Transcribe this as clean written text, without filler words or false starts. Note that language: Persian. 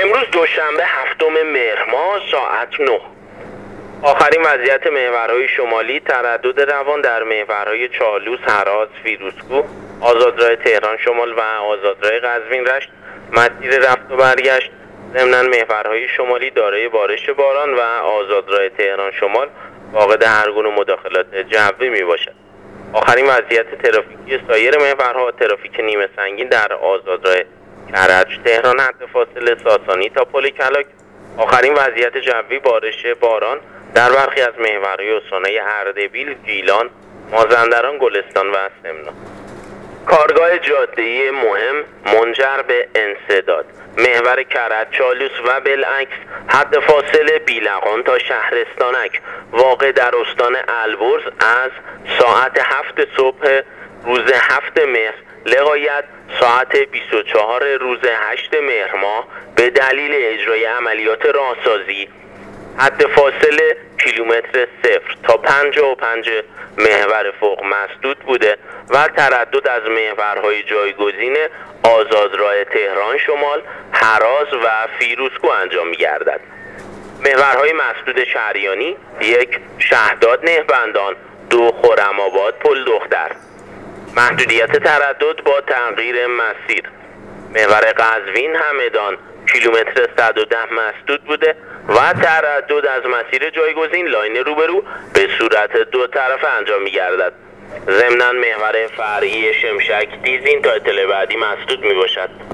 امروز دوشنبه 7 مهر ماه ساعت 9. آخرین وضعیت محورهای شمالی: تردد روان در محورهای چالوس، هراز، فیروزکوه، آزادراه تهران شمال و آزادراه قزوین رشت، مسیر رفت و برگشت. ضمناً محورهای شمالی دارای بارش باران و آزادراه تهران شمال فاقد هر گونه مداخلات جوی می باشد. آخرین وضعیت ترافیکی سایر محورها: ترافیک نیمه سنگین در آزادراه کرج تهران حد فاصله ساسانی تا پل کلاک. آخرین وضعیت جوی: بارش باران در برخی از محورهای استانهای اردبیل، گیلان، مازندران، گلستان و سمنان. کارگاه جاده‌ای مهم منجر به انسداد: محور کرج چالوس و بالعکس حد فاصله بیلقان تا شهرستانک واقع در استان البرز از ساعت 7 صبح روز 7 مهر لغایت ساعت 24 روز 8 مهر ماه به دلیل اجرای عملیات راهسازی حد فاصله کیلومتر 0 تا 55 محور فوق مسدود بوده و تردد از محورهای جایگزین آزادراه تهران شمال، هراز و فیروزکوه انجام می‌گردد. محورهای مسدود شهریانی: 1 شهداد نهبندان، 2 خرم‌آباد پل دختر. محدودیت تردد با تغییر مسیر: محور قزوین همدان کیلومتر 110 مسدود بوده و تردد از مسیر جایگزین لاین روبرو به صورت دو طرفه انجام می‌گردد. ضمناً محور فرعی شمشک دیزین تا اطلاع بعدی مسدود می‌باشد.